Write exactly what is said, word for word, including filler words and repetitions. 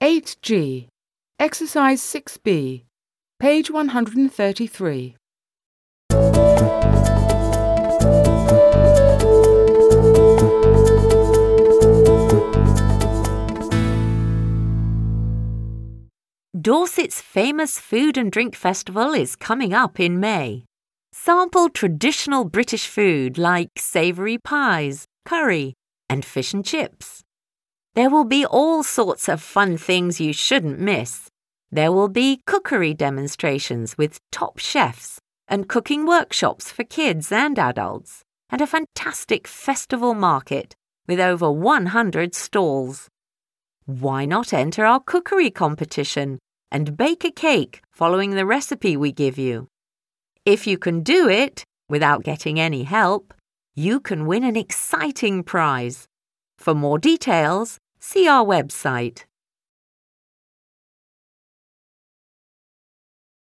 eight G, Exercise six B, page one hundred thirty-three. Dorset's famous food and drink festival is coming up in May. Sample traditional British food like savoury pies, curry, and fish and chips. There will be all sorts of fun things you shouldn't miss. There will be cookery demonstrations with top chefs and cooking workshops for kids and adults, and a fantastic festival market with over one hundred stalls. Why not enter our cookery competition and bake a cake following the recipe we give you? If you can do it without getting any help, you can win an exciting prize. For more details, see our website.